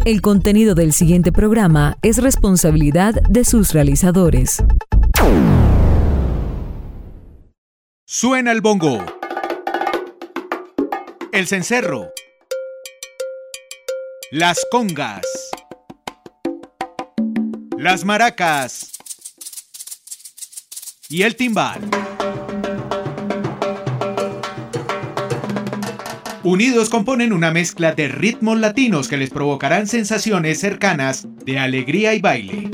El contenido del siguiente programa es responsabilidad de sus realizadores. Suena el bongo, el cencerro, las congas, las maracas y el timbal. Unidos componen una mezcla de ritmos latinos que les provocarán sensaciones cercanas de alegría y baile.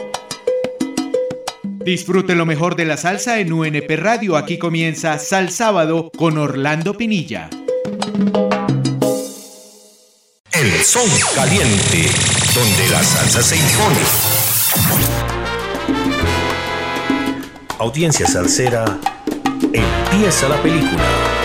Disfrute lo mejor de la salsa en UNP Radio. Aquí comienza Sal Sábado con Orlando Pinilla. El son caliente, donde la salsa se impone. Audiencia salsera, empieza la película.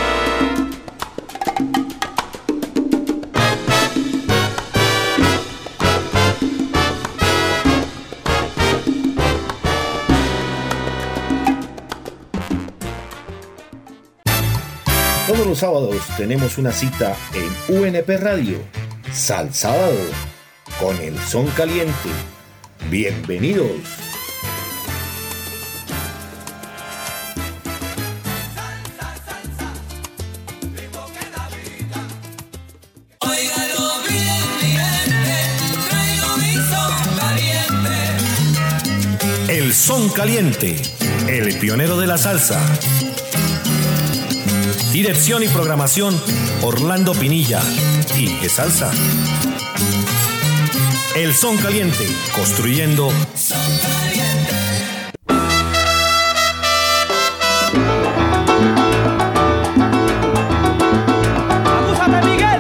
Todos los sábados tenemos una cita en UNP Radio, Sal Sábado, con el son caliente. Bienvenidos. El son caliente, el pionero de la salsa. Dirección y programación, Orlando Pinilla. ¿Y qué salsa? El son caliente, construyendo son caliente. ¡Abúsate, Miguel!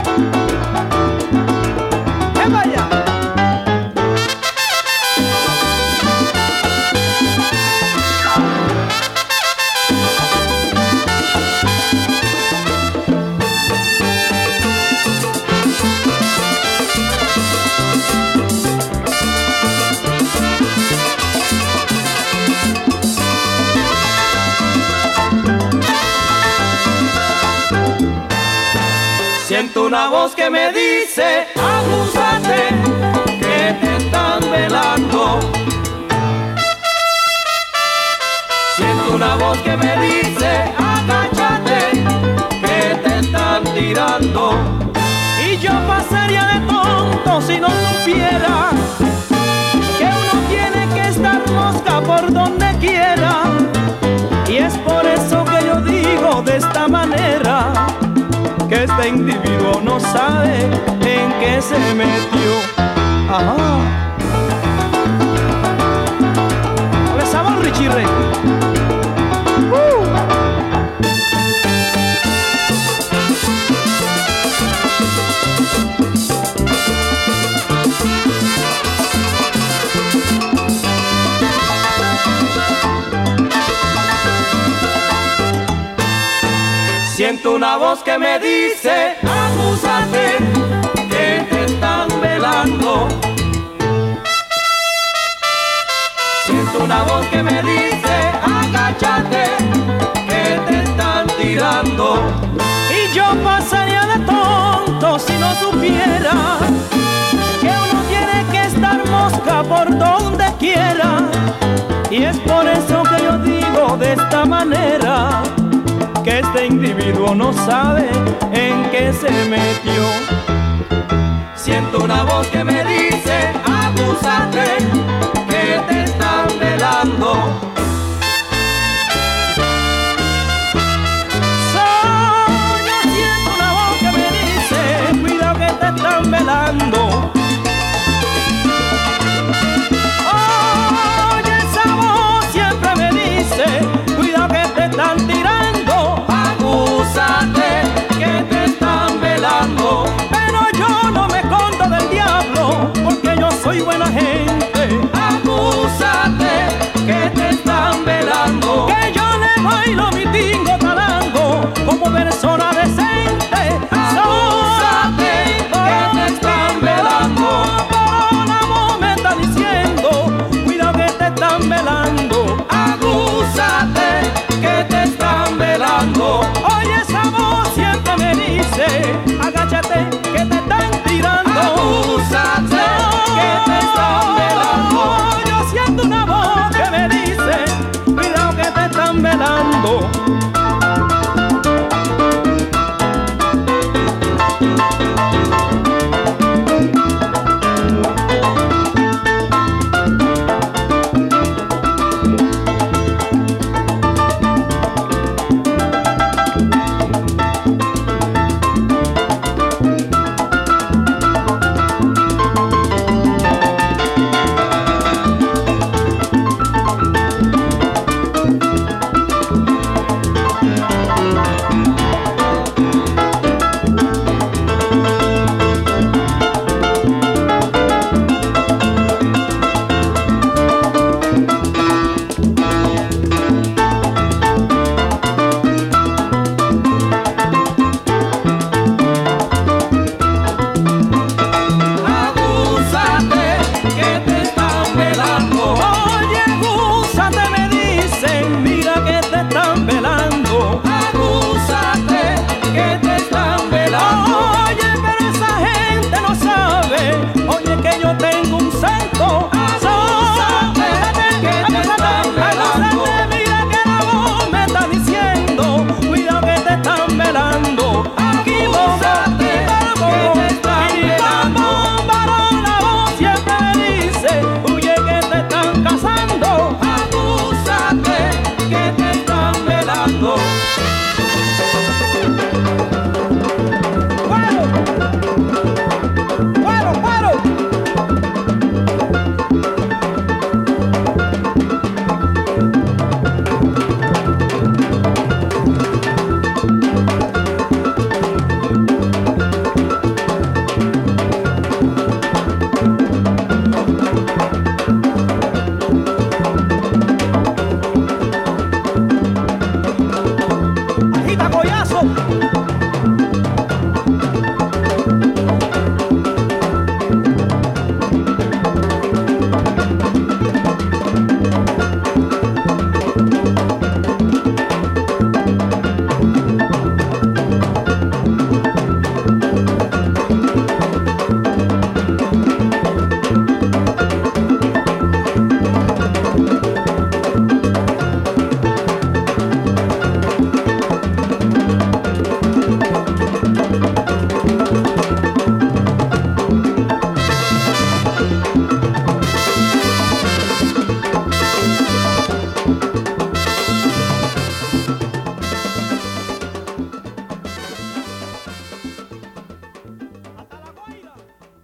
¡Ven vaya! Siento una voz que me dice, abúsate, que te están velando. Siento una voz que me dice, agáchate, que te están tirando. Y yo pasaría de tonto si no supiera que uno tiene que estar mosca por donde quiera. Y es por eso que yo digo de esta manera, que este individuo no sabe en qué se metió. Ajá. Dale sabor, Richie Rey. Siento una voz que me dice, abúsate, que te están velando. Siento una voz que me dice, agáchate, que te están tirando. Y yo pasaría de tonto si no supiera que uno tiene que estar mosca por donde quiera. Y es por eso que yo digo de esta manera, que este individuo no sabe en qué se metió. Siento una voz que me dice, abúsate, que te están velando. Yo siento una voz que me dice, cuidado que te están velando. Oye, esa voz siempre me dice, cuidado que te están tirando. Abúsate, que te están velando. Pero yo no me escondo del diablo, porque yo soy buena gente. Abúsate, que te están velando. Que yo le bailo mi tingo talando como persona decente. Abúsate, que te están velando.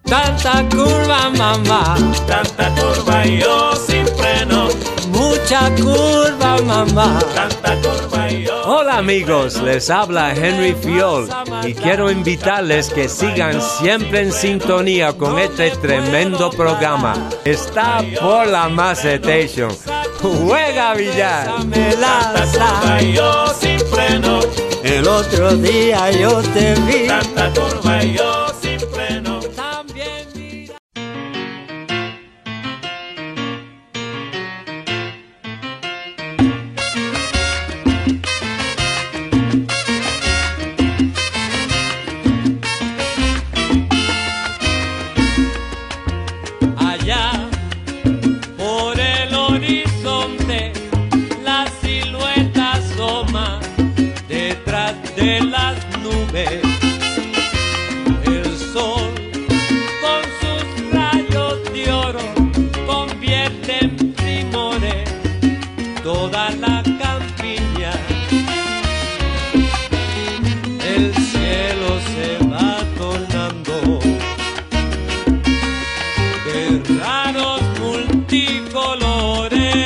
Tanta curva, mamá, tanta curva y yo sin freno. mucha curva, mamá. Tanta curva y yo. Hola amigos, les habla Henry Fiol y quiero invitarles que sigan siempre en sintonía con este tremendo programa. Está por la Macetation. Juega billar. Tanta curva y yo sin freno. El otro día yo te vi. Tanta curva y yo sin freno. También mira. Allá por el horizonte la silueta asoma detrás de las nubes. El sol con sus rayos de oro convierte en primores toda la campiña. El cielo se va tornando de raros multicolores.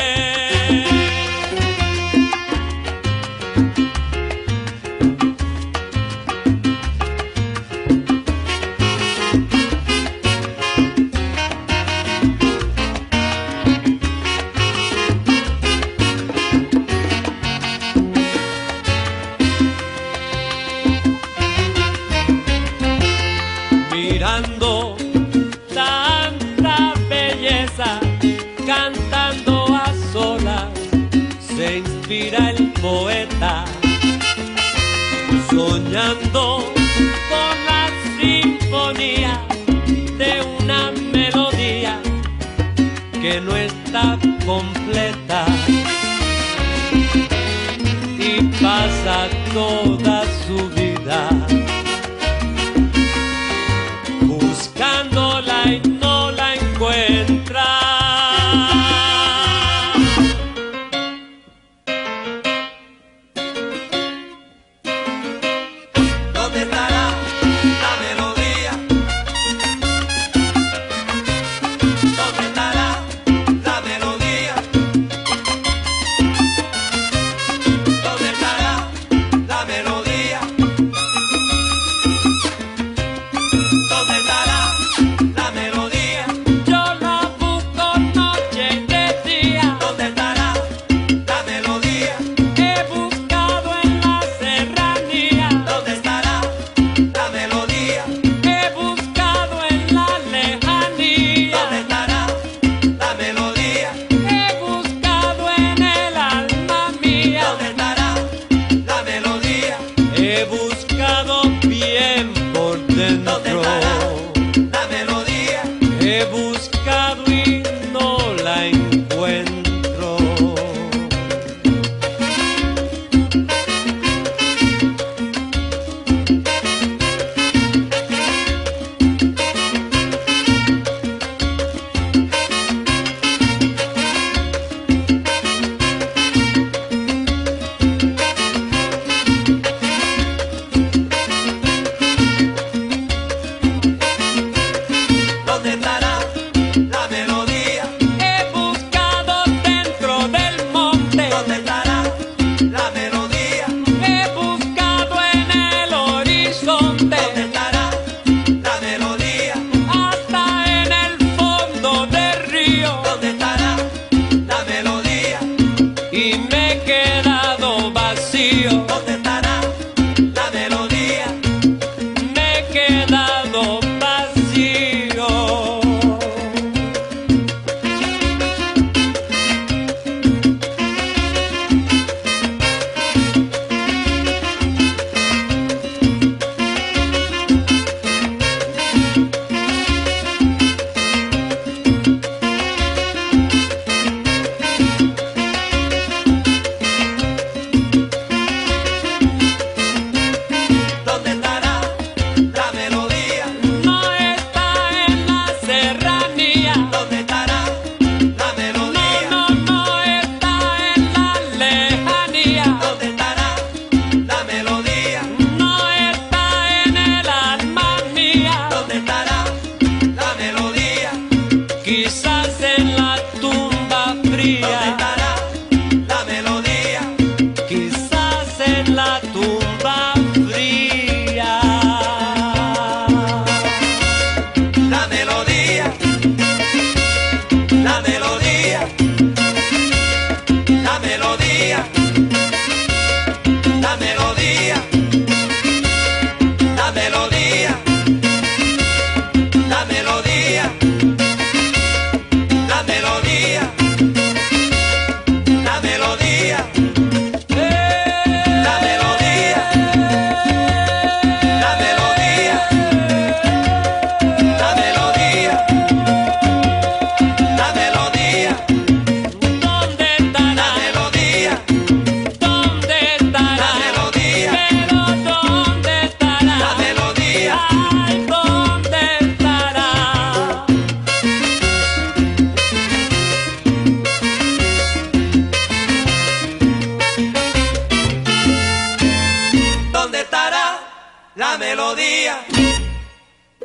Mirando tanta belleza, cantando a solas, se inspira el poeta, soñando con la sinfonía de una melodía que no está completa, y pasa toda su vida buscándola y no la encuentra. ¿Dónde estará la melodía? ¿Dónde estará la melodía? ¿Dónde estará la melodía? ¿Dónde estará la melodía? Yo la busco noche y de día. ¿Dónde estará la melodía? He buscado en la serranía. ¿Dónde estará la melodía? He buscado en la lejanía. ¿Dónde estará la melodía? He buscado en el alma mía. ¿Dónde estará la melodía? He buscado bien por dentro. ¿Dónde estará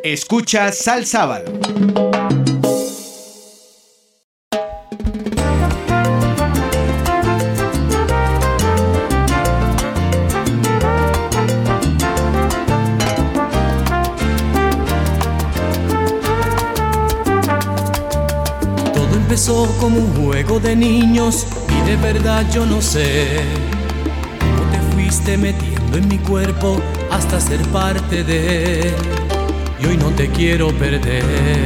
Escucha Sal Sábado. Todo empezó como un juego de niños y de verdad yo no sé cómo te fuiste metiendo en mi cuerpo hasta ser parte de él. Y hoy no te quiero perder.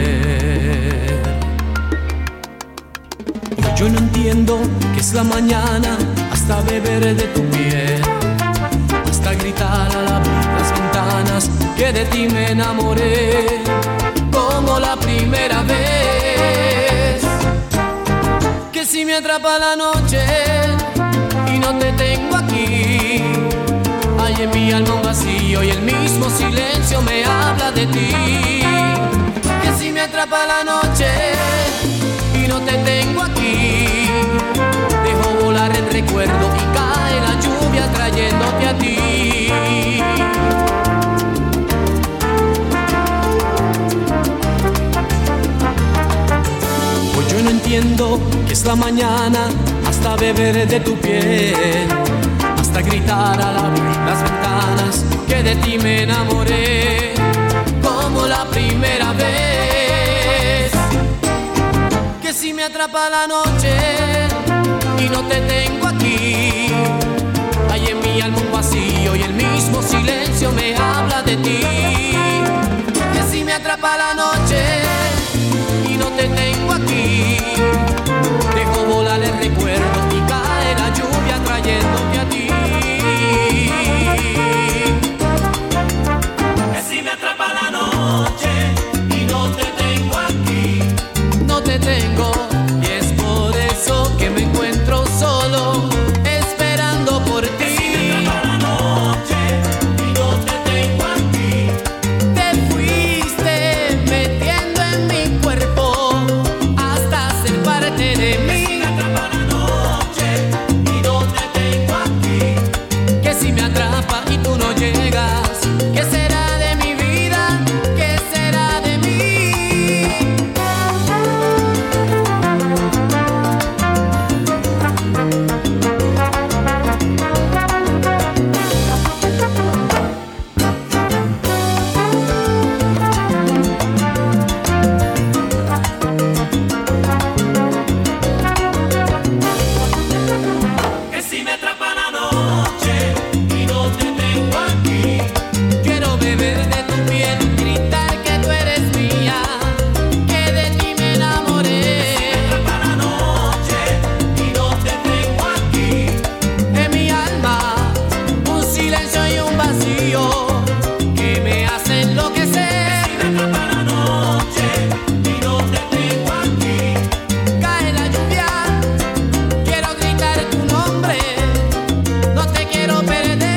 Hoy yo no entiendo qué es la mañana hasta beber de tu piel, hasta gritar al abrir las ventanas que de ti me enamoré como la primera vez. Que si me atrapa la noche y no te tengo aquí, hay en mi alma un vacío y el mismo silencio me habla de ti. Que si me atrapa la noche y no te tengo aquí, dejo volar el recuerdo y cae la lluvia trayéndote a ti. Pues yo no entiendo qué es la mañana hasta beber de tu piel, hasta gritar al abrir las ventanas que de ti me enamoré como la primera vez. Que si me atrapa la noche y no te tengo aquí, hay en mi alma un vacío y el mismo silencio me habla de ti. Que si me atrapa la noche y no te tengo aquí, dejo volar el recuerdo y cae la lluvia trayéndote a ti. Que si me atrapa la noche y no te tengo aquí, No te tengo y es por eso que me encuentro solo esperando por ti. que si me atrapa la noche y no te tengo aquí, Te fuiste metiendo en mi cuerpo hasta ser parte de que si mí. me atrapa la noche y no te tengo aquí, Que si me atrapa y tú no llegas, ¿qué será de mi vida? ¿Qué será de mí? que si me atrapa la noche y no te tengo aquí, Quiero beber de tu piel, gritar que tú eres mía, que de ti me enamoré. atrapa la noche y no te tengo aquí, En mi alma un silencio y un vacío que me hace enloquecer. me atrapa la noche y no te tengo aquí, Cae la lluvia, quiero gritar tu nombre, no te quiero perder.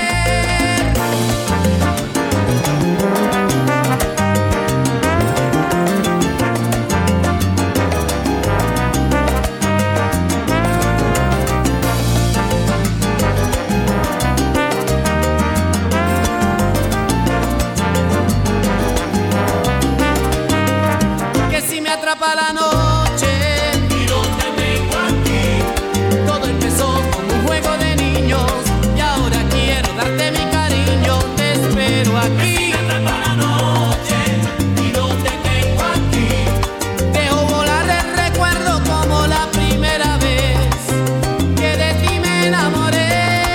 Que si me atrapa la noche y no te tengo aquí, todo empezó como un juego de niños y ahora quiero darte mi cariño, te espero aquí. me atrapa la noche y no te tengo aquí, Dejo volar el recuerdo como la primera vez que de ti me enamoré.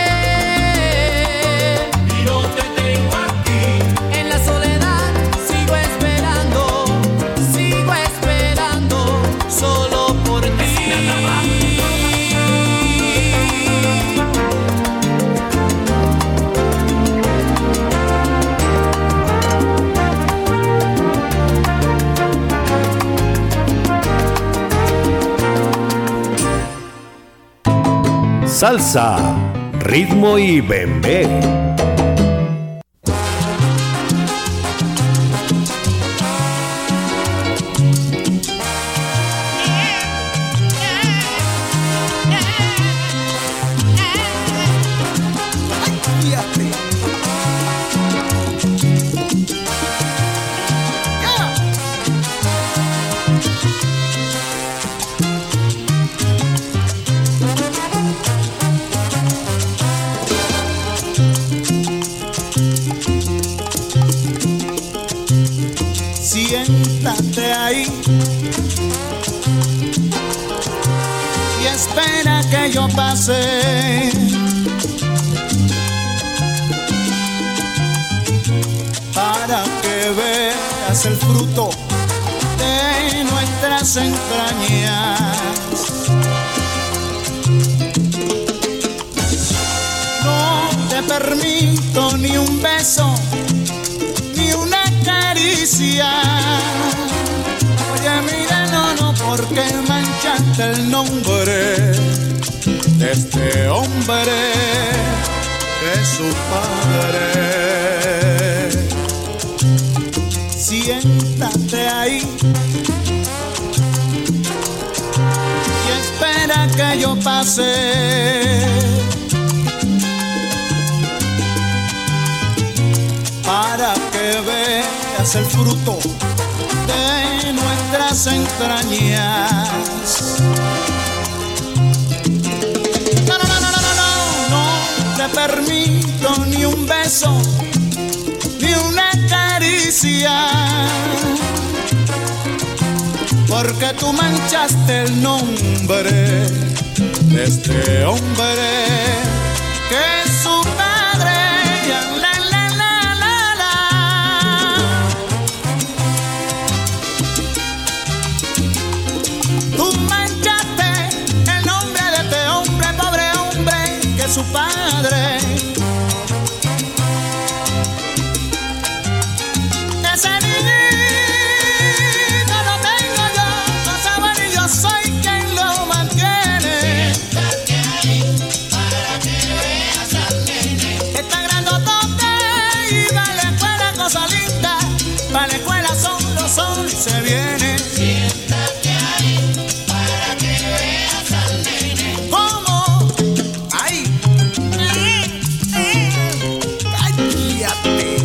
y no te tengo aquí, En la soledad sigo esperando solo por ti. Salsa, ritmo y bembé. Siéntate ahí y espera que yo pase. Para que veas el fruto de nuestras entrañas. No te permito ni un beso, ni una caricia. Oye, mira, no, porque manchaste el nombre de este hombre, de su padre. Siéntate ahí y espera que yo pase. Para que veas el fruto de nuestras entrañas. No te permito ni un beso, ni una caricia, porque tú manchaste el nombre de este hombre que es su padre. La, la, la, la, la. Tú manchaste el nombre de este hombre, pobre hombre que es su padre. Ese niñito lo tengo yo, no sabe ni yo soy quien lo mantiene. Siéntate ahí para que veas al nene. Está grandotote y va a la escuela cosa linda. Para la escuela solo y se viene. Siéntate ahí para que veas al nene. ¿Cómo? ¡Ay! ¡Cállate!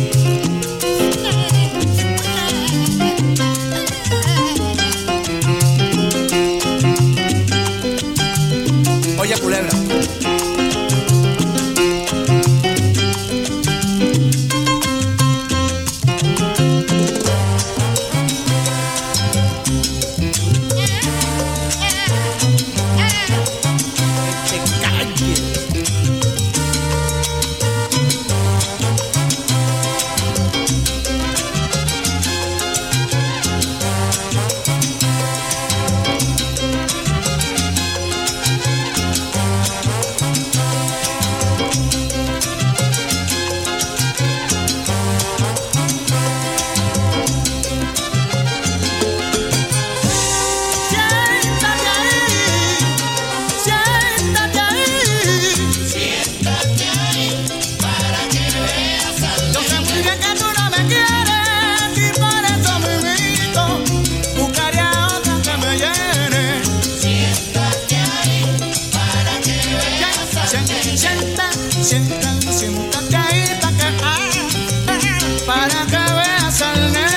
Oye, culebra. Te calles. Siéntate ahí, siéntate ahí. Siéntate ahí para que veas al nene. Yo sé muy bien que tú no me quieres y por eso mismito buscaré a otra que me llene. Siéntate ahí para que veas al nene. Siéntate ahí para que veas al nene.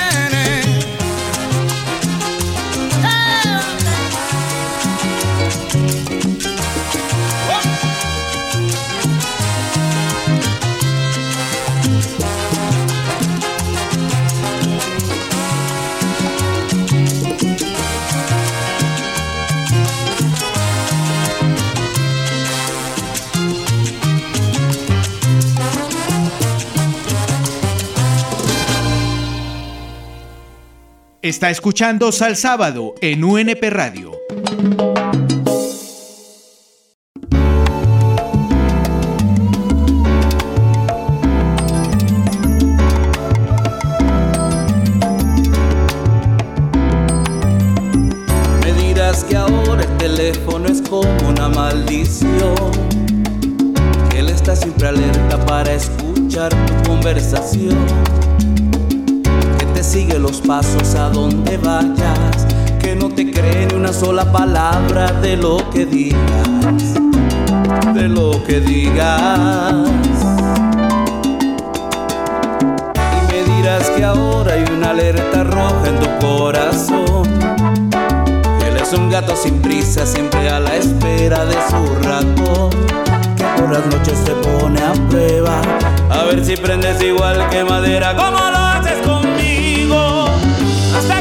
Está escuchando Sal Sábado en UNP Radio. Me dirás que ahora el teléfono es como una maldición, que él está siempre alerta para escuchar tu conversación, que te sigue los pasos a donde vayas, que no te cree ni una sola palabra de lo que digas, de lo que digas. Y me dirás que ahora hay una alerta roja en tu corazón, que él es un gato sin prisa, siempre a la espera de su ratón, que por las noches te pone a prueba, a ver si prendes igual que madera como lo haces conmigo. Hasta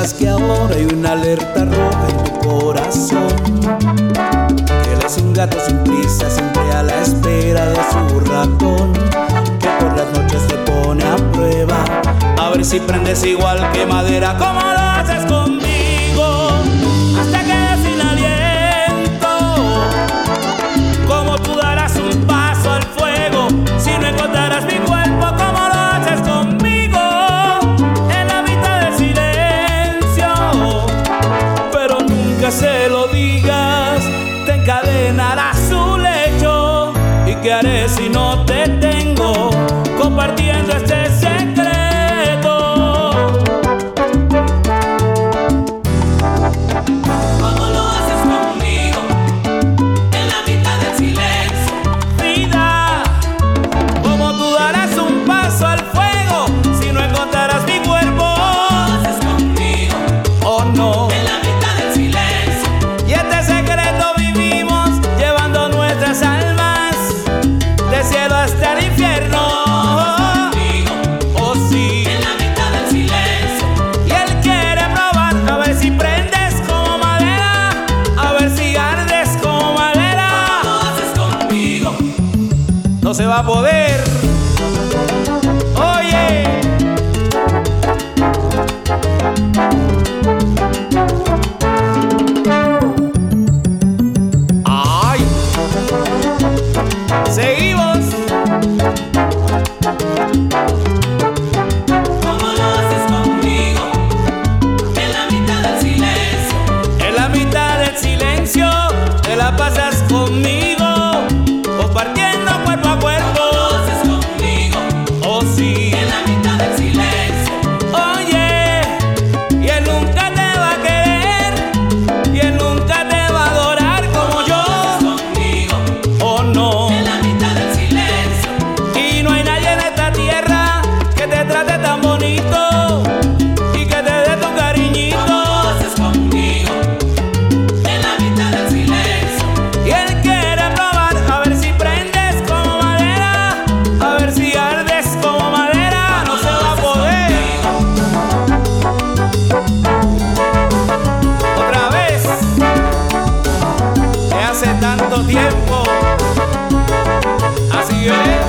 sepas que ahora hay una alerta roja en tu corazón. Él es un gato sin prisa, siempre a la espera de su ratón, que por las noches te pone a prueba, a ver si prendes igual que madera, como lo haces conmigo, hasta quedas sin aliento. Como tú darás un paso al fuego si no encontrarás mi cuerpo, como lo haces conmigo en la mitad del silencio. Pero nunca se lo digas, te encadenará su lecho. ¿Y qué haré si no te tengo compartiendo este secreto? ¿Cómo lo haces conmigo en la mitad del silencio? Vida, como tú darás un paso al fuego si no encontrarás mi cuerpo. ¿Cómo lo haces conmigo Oh no. en la mitad del silencio? Y este secreto vivimos llevando nuestras almas del cielo hasta el infierno. Oh sí. En la mitad del silencio. Y él quiere probar a ver si prendes como madera, a ver si ardes como madera. ¿Cómo lo haces conmigo? No se va a poder. Oye. Ay. Seguimos. ¿Cómo lo haces conmigo en la mitad del silencio? En la mitad del silencio te la pasas conmigo, compartiendo cuerpo a cuerpo. ¿Cómo lo haces conmigo Oh sí. en la mitad del silencio? Oye, y él nunca te va a querer, y él nunca te va a adorar como yo. Conmigo Oh no. en la mitad del silencio. Y no hay nadie en esta tierra que te trate tan bonito y que te dé tu cariñito. ¿Cómo lo haces conmigo en la mitad del silencio? Y él quiere probar a ver si prendes como madera, a ver si ardes como madera. No se va a poder. Otra vez. Que hace tanto tiempo. Así es.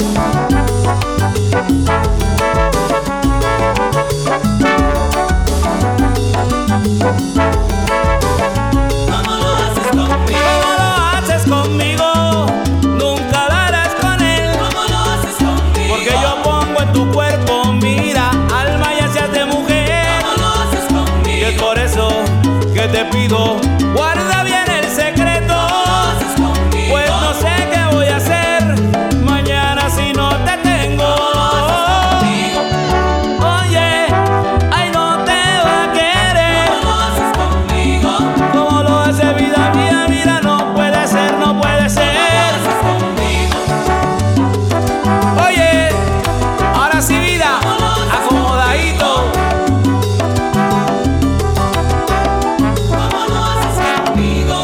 ¿Cómo lo haces conmigo? ¿Cómo lo haces conmigo? Nunca lo harás con él. ¿Cómo lo haces conmigo? Porque yo pongo en tu cuerpo, mira, alma y hacia de mujer. ¿Cómo lo haces Y conmigo? es por eso que te pido, guarda bien el secreto. haces conmigo? Pues no sé qué voy a hacer mañana si no te tengo. Oye, ay, no te va a querer. ¿Cómo lo haces conmigo? Como lo hace vida mía, mira, no puede ser, no puede ser. Haces conmigo. Oye, ahora sí, vida, acomodadito. ¿Cómo lo haces conmigo?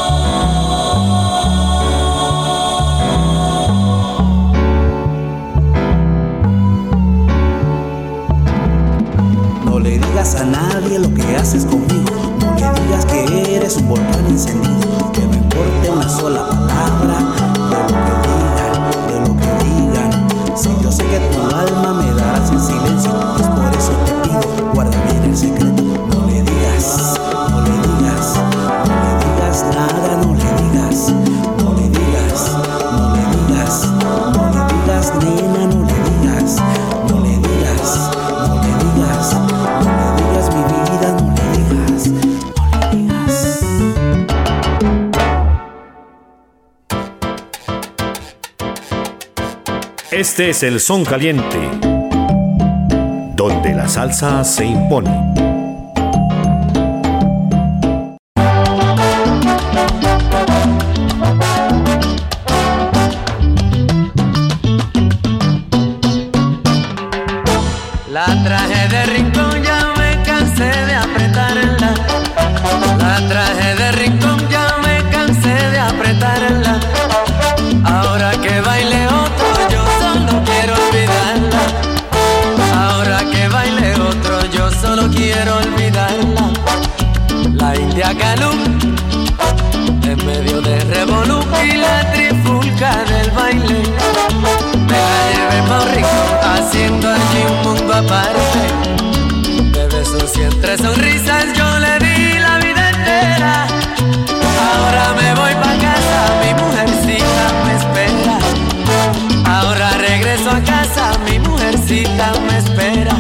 No le digas a nadie lo que haces conmigo. No le digas que eres un volcán encendido. Que no importe una sola palabra de lo que digan. Si yo sé que tu alma me darás en silencio, pues por eso te pido, guarda bien el secreto. No le digas, no le digas, no le digas nada, no le digas, no le digas, no le digas, no le digas, nena, no le digas, no le digas, no le digas, no le digas mi vida, no le digas, no le digas. Este es el Son Caliente, donde la salsa se impone. La traje de rincón, ya me cansé de apretarla. La traje de rincón, ya me cansé de apretarla. Ahora que baile otro, yo solo quiero olvidarla. Ahora que baile otro, yo solo quiero olvidarla. revolú y la trifulca del baile. Me la llevé pa' un rincón, haciendo allí un mundo aparte. De besos y entre sonrisas yo le di la vida entera. Ahora me voy pa' casa, mi mujercita me espera. Ahora regreso a casa, mi mujercita me espera.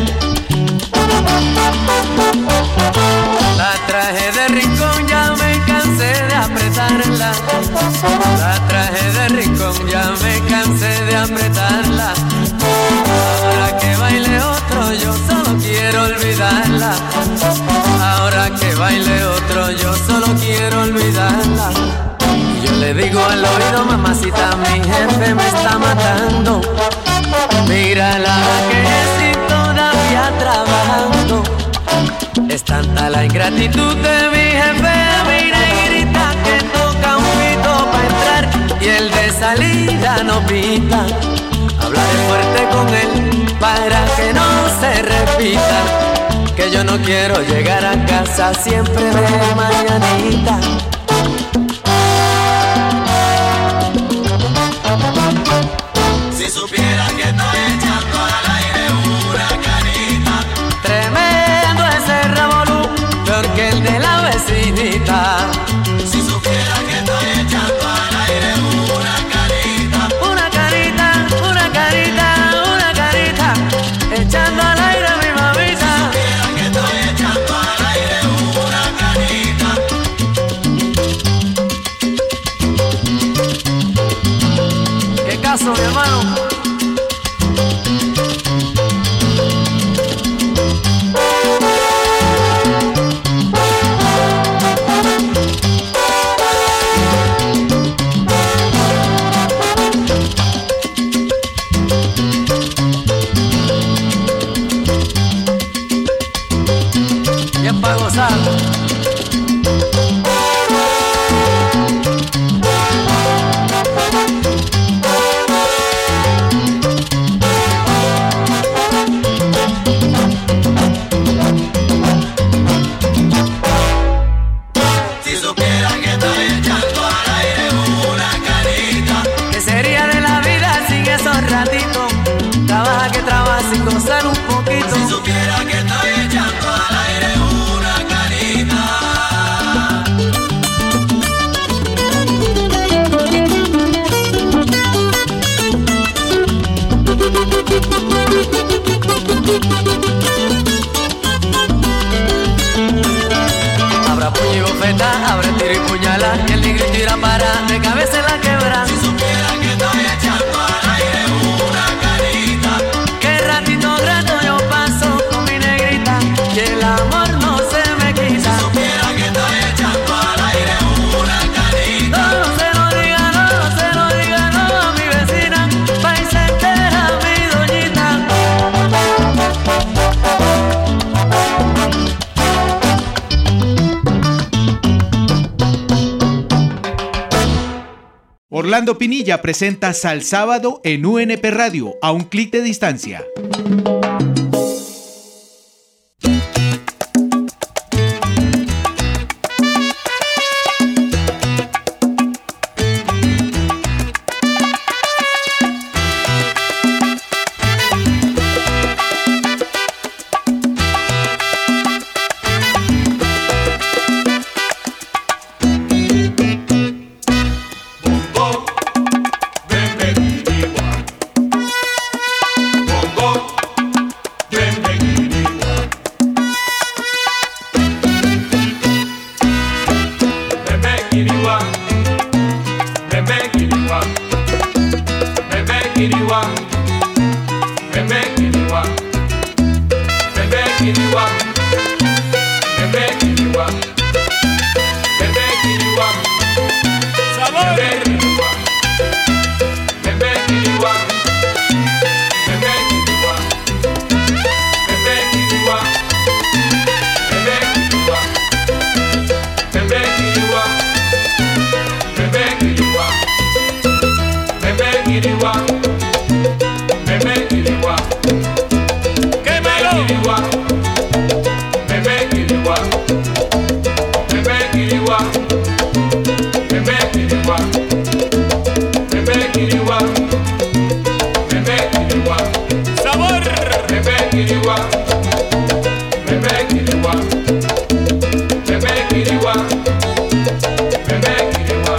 La traje de rincón, ya me cansé de apretarla. La traje de rincón, ya me cansé de apretarla. Ahora que baile otro, yo solo quiero olvidarla. Ahora que baile otro, yo solo quiero olvidarla. Y yo le digo al oído, mamacita, mi jefe me está matando. Mírala que estoy todavía trabajando. Es tanta la ingratitud de mi jefe, mira y grita que toca un pito para entrar y el de salida no pita. Hablaré fuerte con él para que no se repita, que yo no quiero llegar a casa siempre de mañanita. Si supiera que estoy echando al aire una canita. Tremendo ese revolú, peor que el de la vecinita. Si supiera que estoy echando al aire una carita. Una carita, una carita, una carita, echando al aire a mi mamita. Si supiera que estoy echando al aire una carita. ¿Qué caso, mi hermano? Bien para gozar. Si supiera que estoy echando al aire una carita. ¿Qué sería de la vida sin esos ratitos? Trabaja que trabaja sin gozar un poquito. Si supiera que estoy echando al aire una carita. Habrá puño y bofeta, habrá tiro y puñala, y el negrito irá para de cabeza en la quebra. Si supiera que estoy echando al aire una carita. Qué ratito grato yo paso con mi negrita, y el amor no se me quita. Si supiera que estoy echando al aire una carita. No se lo diga, no se lo diga, no a mi vecina, pa' y se entera mi doñita. Orlando Pinilla presenta Sal Sábado en UNP Radio, a un clic de distancia. Bembe, Kiriwa, bebe Kiriwa, bebe Kiriwa, bebe Kiriwa.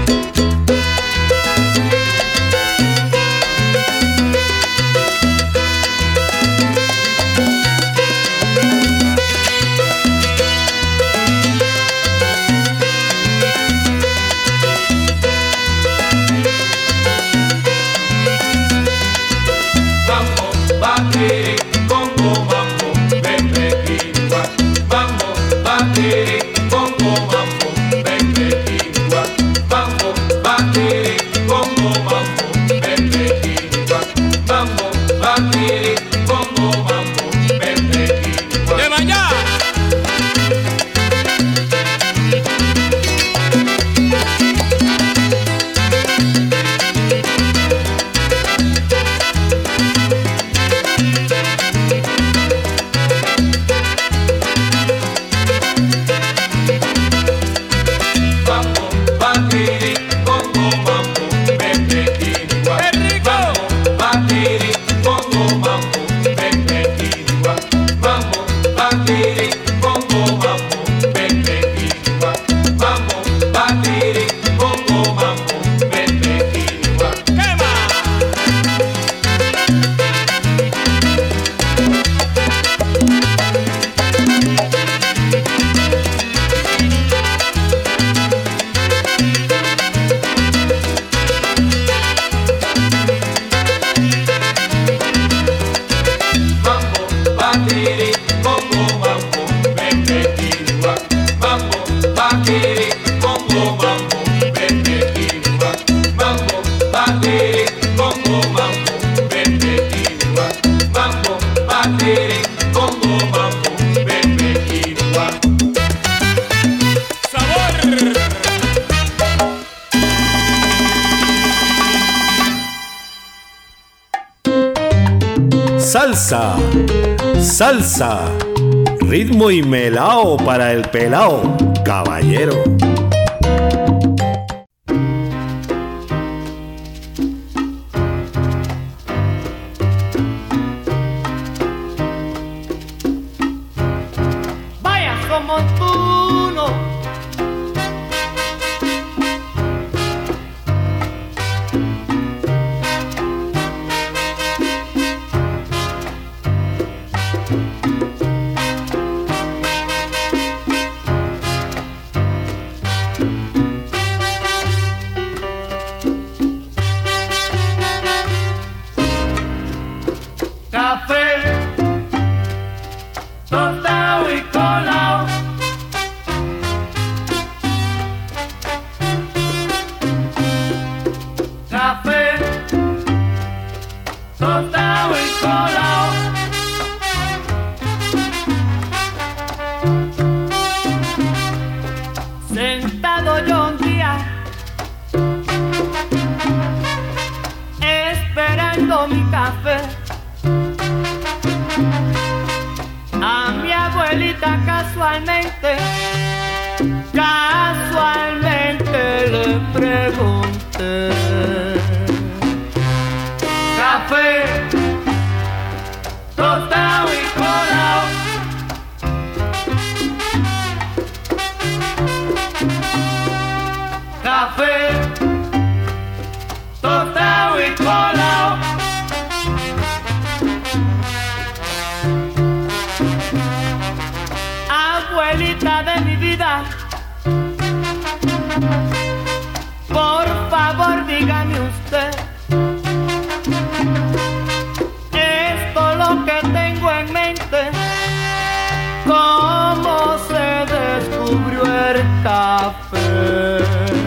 Salsa, salsa, ritmo y melao para el pelao, caballero. Vaya como tú no. Café, tostado y colado. Café, tostado y colado. Sentado yo un día, esperando mi café. A mi abuelita casualmente le pregunté: café, tostado y colado. Café, tostado y colado. Abuelita de mi vida, por favor dígame usted, esto lo que tengo en mente, ¿cómo se descubrió el café?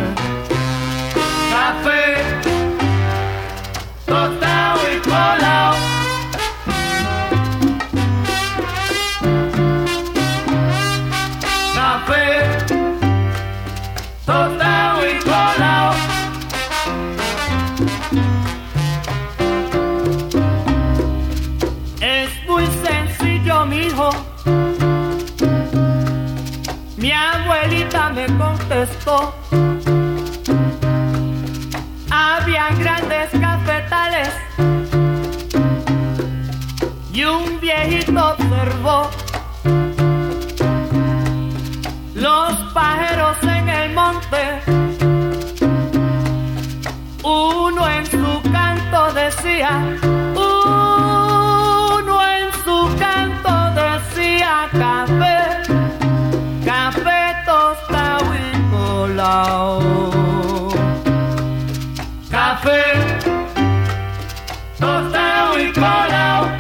Café, tostado y colado. Café, tostado viejito observó los pájaros en el monte. Uno en su canto decía, café, café tostado y colado. Café tostado y colado.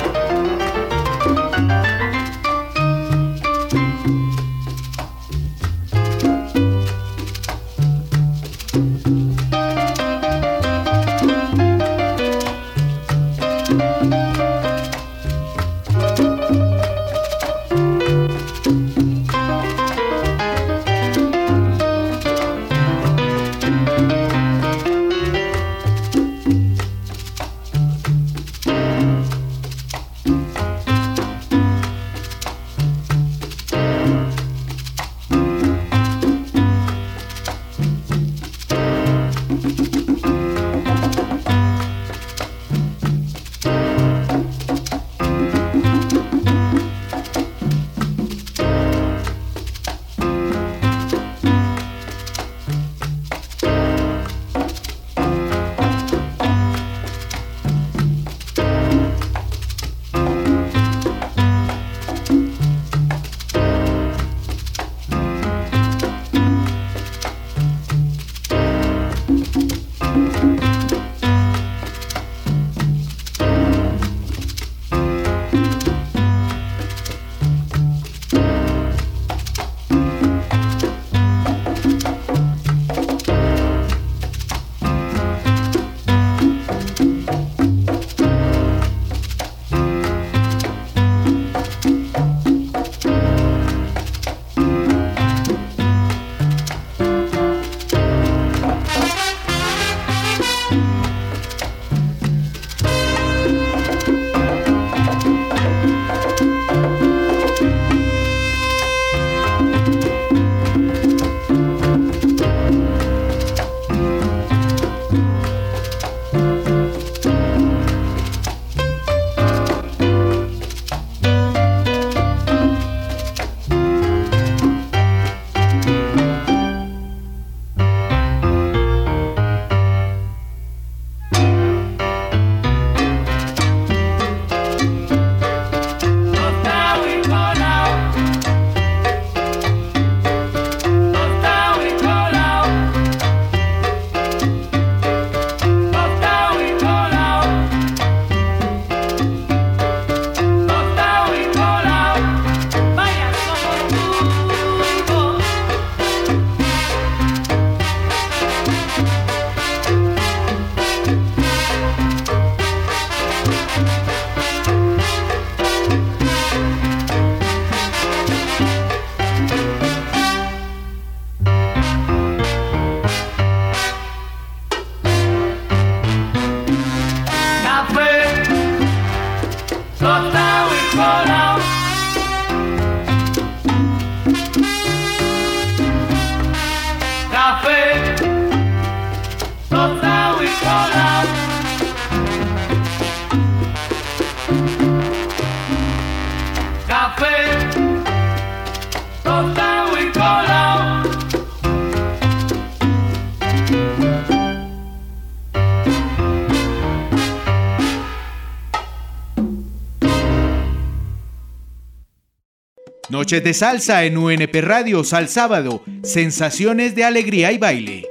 Noches de salsa en UNP Radio, Sal Sábado, sensaciones de alegría y baile.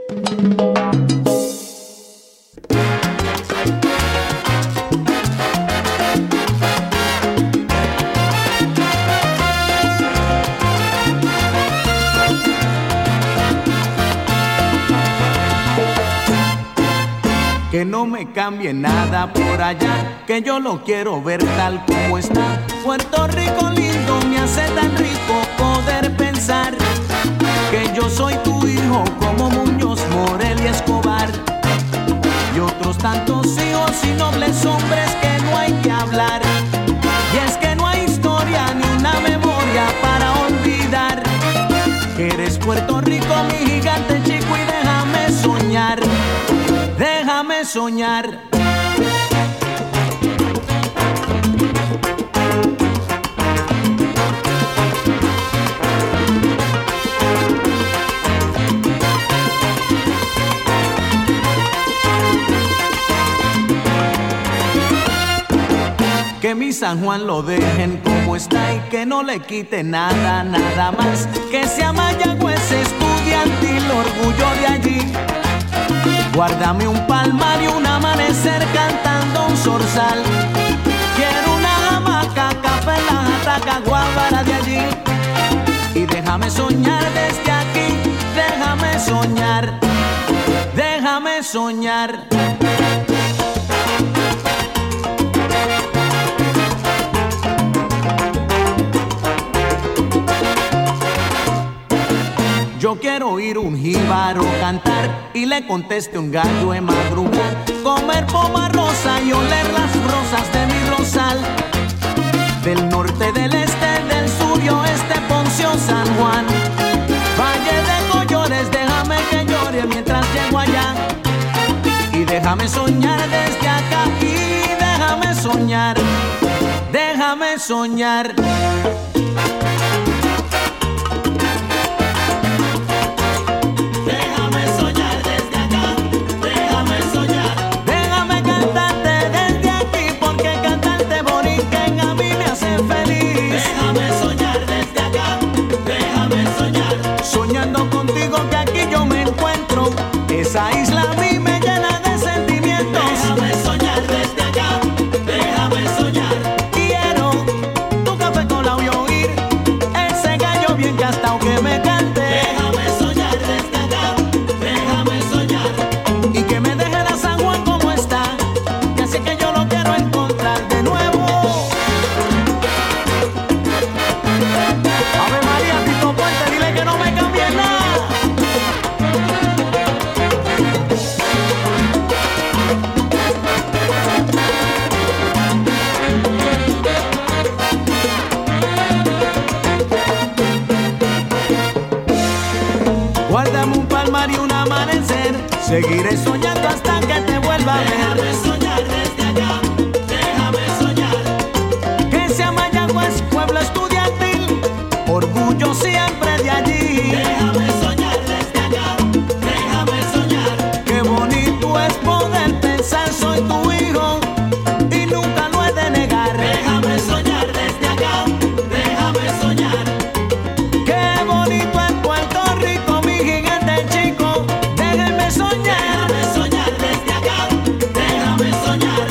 Que no me cambie nada por allá, que yo lo quiero ver tal como está. Puerto Rico lindo, me hace tan rico poder pensar que yo soy tu hijo como Muñoz, Morel y Escobar, y otros tantos hijos y nobles hombres que no hay que hablar. Y es que no hay historia ni una memoria para olvidar que eres Puerto Rico, mi gigante chico, y déjame soñar. Déjame soñar. mi San Juan lo dejen como está y que no le quite nada, nada más. Que sea Mayagüez estudiantil, orgullo de allí. Guárdame un palmar y un amanecer cantando un zorzal. Quiero una hamaca, café, la jataca, guábara de allí. Y déjame soñar desde aquí, déjame soñar, déjame soñar. Yo quiero oír un jíbaro cantar y le conteste un gallo en madrugar. Comer poma rosa y oler las rosas de mi rosal. Del norte, del este, del sur y oeste, Poncio, San Juan. Valle de Collores, déjame que llore mientras llego allá. Y déjame soñar desde acá y déjame soñar, déjame soñar. Soñando contigo que aquí yo me encuentro. Esa isla a mí me llena de sentimientos. Déjame soñar desde acá, déjame soñar. Quiero tu café con la y oír ese gallo bien gastado que me cante. Déjame soñar desde acá, déjame soñar. Y que me deje la San Juan como está, que así que yo lo quiero encontrar de nuevo. Ave María, Tito Puente, dile que no me cambie nada. Guárdame un palmar y un amanecer. Seguiré soñando hasta que te vuelva a ver. Déjame soñar desde acá, déjame soñar. Que sea Mayagüez, pueblo estudiantil, orgullo siempre de allí. Déjame soñar desde acá, déjame soñar. Qué bonito es poder pensar, soy tu hijo y nunca lo he de negar. Déjame soñar desde acá, déjame soñar. Qué bonito es Puerto Rico, mi gigante chico. Déjenme soñar, déjame soñar desde acá, déjame soñar.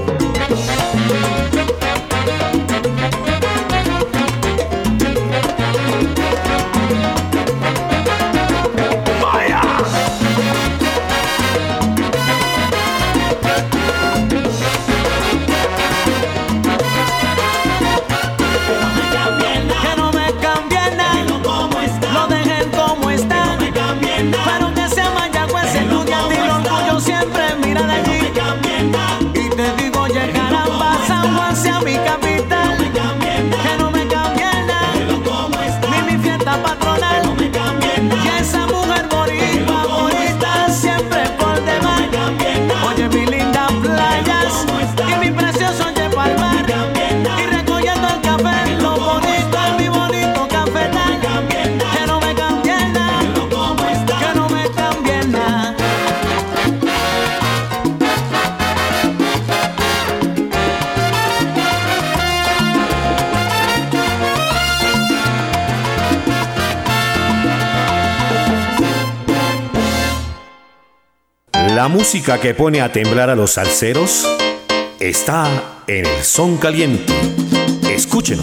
Que no me cambie nada, lo dejen como está. Pero que sea Mayagüez estudiantil, orgullo siempre mira de allí. Y te digo, oye caramba, San Juan sea mi capital. Que no me cambie nada, ni mi fiesta patronal. Y esa mujer boricua, bonita siempre por demás. Oye mi linda playas y mi precioso Yepalmar. Y recogiendo el café, lo bonito es mi bonito cafetal. Que no me cambie nada, que no me cambie nada. La música que pone a temblar a los salseros está en el Son Caliente. Escúchenos.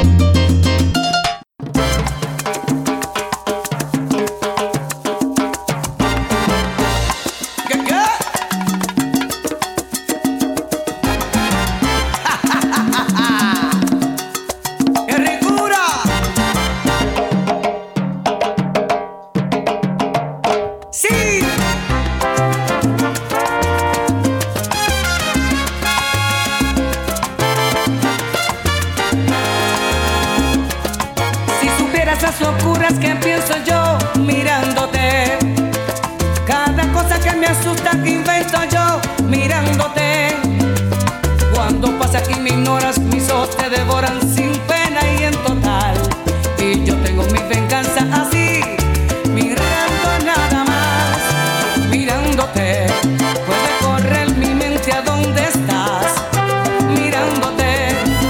¡Qué ricura! ¡Sí! Si supieras las locuras que pienso yo mirándote, cada cosa que me asusta que invento yo mirándote. Cuando pasa aquí me ignoras, mis ojos te devoran sin pena y en total. Y yo tengo mi venganza así, mirando nada más, mirándote. Puede correr mi mente a donde estás, mirándote.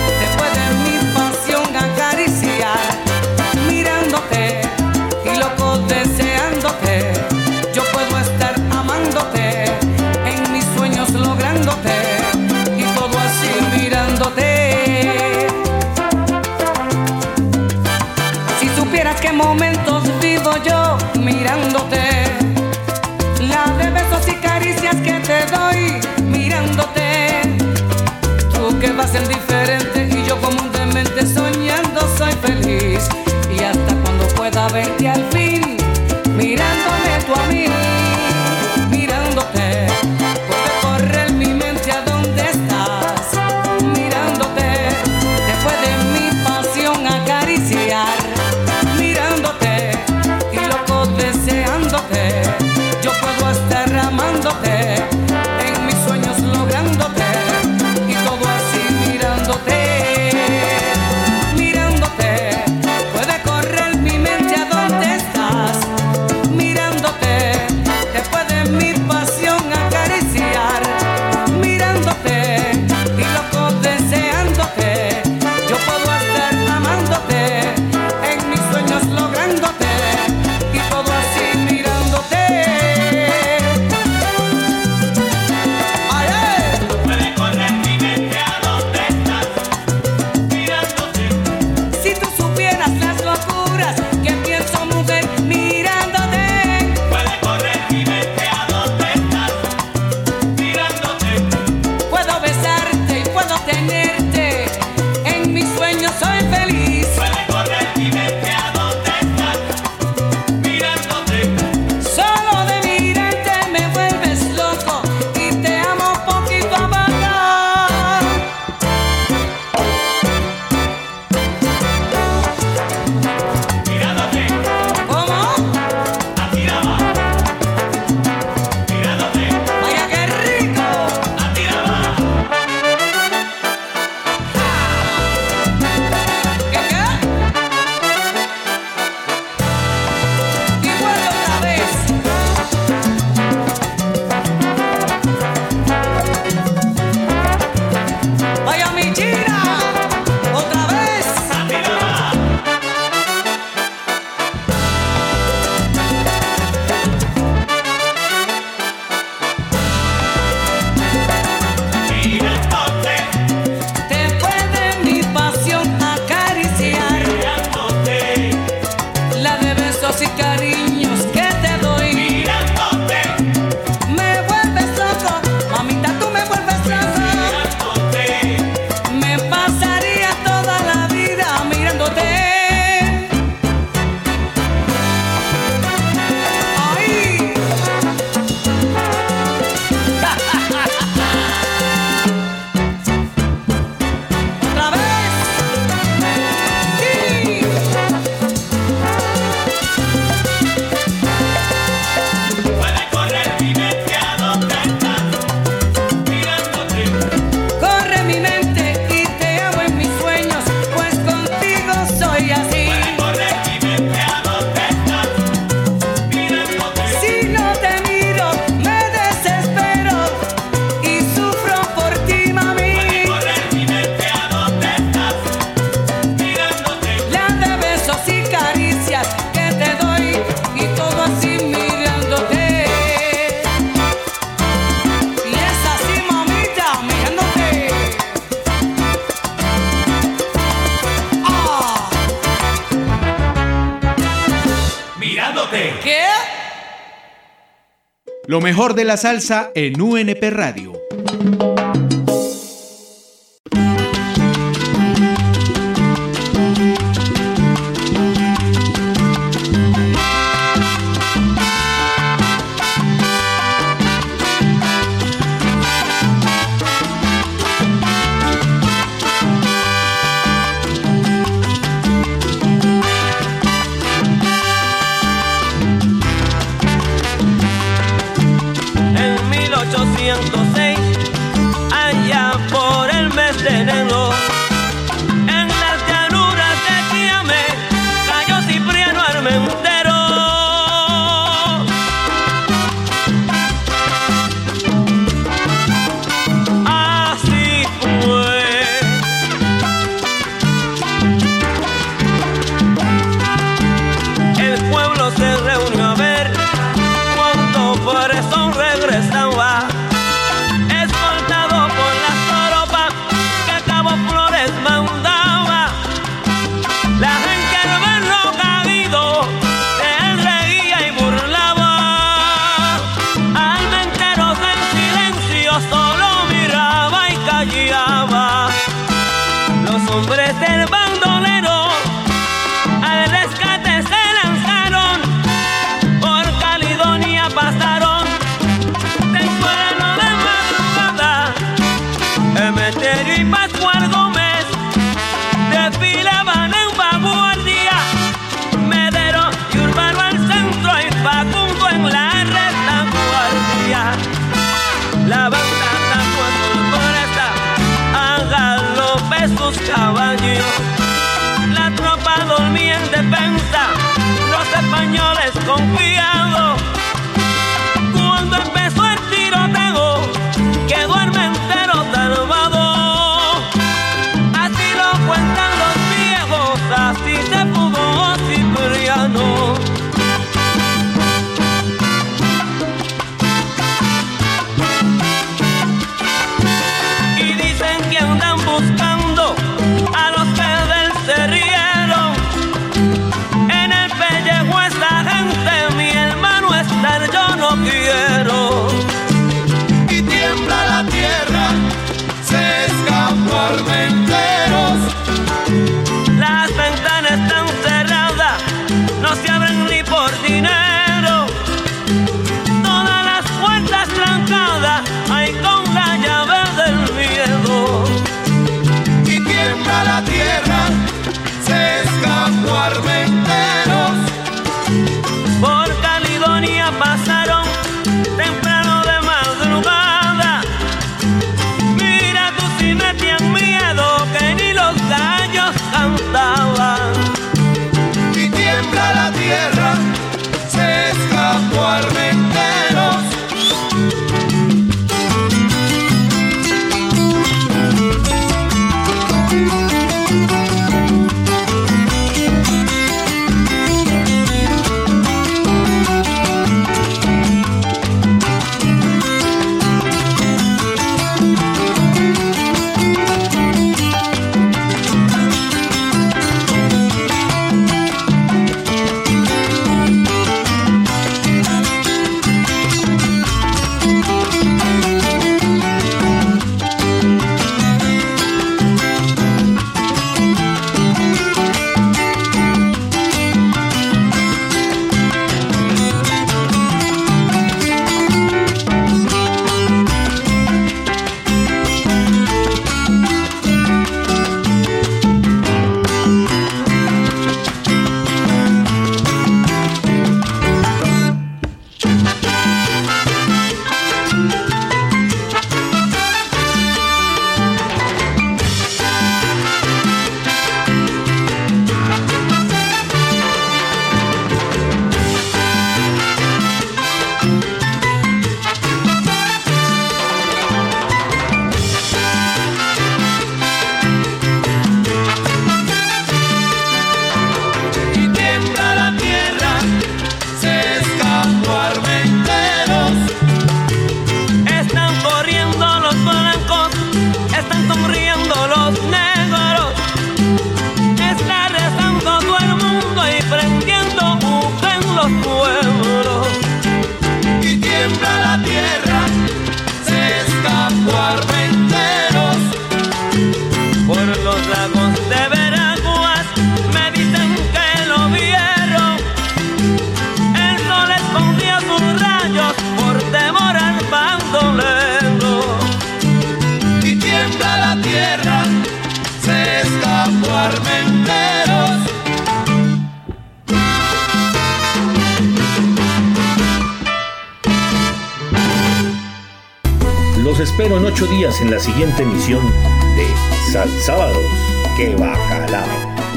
qué momentos vivo yo mirándote. La de besos y caricias que te doy mirándote. Tú que vas en diferente y yo como un demente soñando soy feliz. Y hasta cuando pueda verte al fin, mirándome tú a mí, mirándote. Puede correr mi mente a donde estás, mirándote. Te puede mi pasión acariciar, mirándote. Y loco deseándote, yo puedo estar amándote, en mis sueños lográndote. Y todo así mirándote, mirándote. Puede correr mi mente a donde estás, mirándote. Te puede mi pasión acariciar, mirándote. Y loco deseándote, yo puedo estar amándote, en mis sueños lográndote. Y todo así mirándote. Ay, ay. Puede correr mi mente a donde estás, mirándote. Si tú supieras las locuras que pienso, mujer, mirándote. Puede correr mi mente a donde estás, mirándote. Puedo besarte y puedo tenerte, en mis sueños soy feliz. Puede correr mi mente a donde estás, mirándote. Solo de mirarte me vuelves loco y te amo poquito a poco. Mirándote, ¿Cómo? así nada más. Mirándote, Vaya qué rico. así nada más. ¿Qué qué? Y vuelvo otra vez. Vaya mi gira, otra vez. Así nada más. Mirándote, Te puede mi pasión acariciar, mirándote, la de besos y cariños que te doy. mirándote, Me vuelves loco, mamita, tú me vuelves loco. mirándote. Me pasaría toda la vida mirándote. Ay. Otra vez. Sí. Puede correr mi mente a donde estás, mirándote. Corre mi mente y te amo en mis sueños, pues contigo soy así. Puede correr mi mente a donde estás, mirándote. Si no te miro, me desespero y sufro por ti, mami. Puede correr mi mente a donde estás, mirándote. La de besos y caricias que te doy y todo así mirándote. Y es así, mamita, mirándote. Ah, Mirándote. ¿qué? Lo mejor de la salsa en UNP Radio. En 1806 desfilaban en vanguardia, Medero y Urbano al centro y Facundo en la retaguardia. La banda sacó sorpresa a galope sus caballos, la tropa dormía en defensa, los españoles confiados. Cuando empezó el tiroteo, quedó Armentero salvado. Así lo cuentan los viejos, así se pudo Cipriano. Y dicen que andan buscando a los que del cerriero. En el pellejo esta gente, mi hermano, estar yo no quiero. Y tiembla la tierra, se escapó Armenteros. Las ventanas están cerradas, no se abren ni por dinero. Todas las puertas trancadas, hay con la llave del miedo. Y tiembla la tierra, se escapó Armenteros. Por Caledonia pasaron temprano de madrugada. Mira tú si metían miedo que ni los gallos cantaban. Y tiembla la tierra, se escapó Armenteros. Los espero en 8 días en la siguiente emisión de Salsábados. ¡Qué bacalao!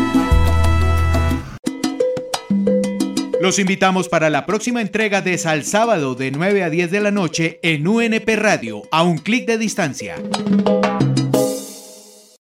Los invitamos para la próxima entrega de Salsábado de 9 a 10 de la noche en UNP Radio, a un clic de distancia.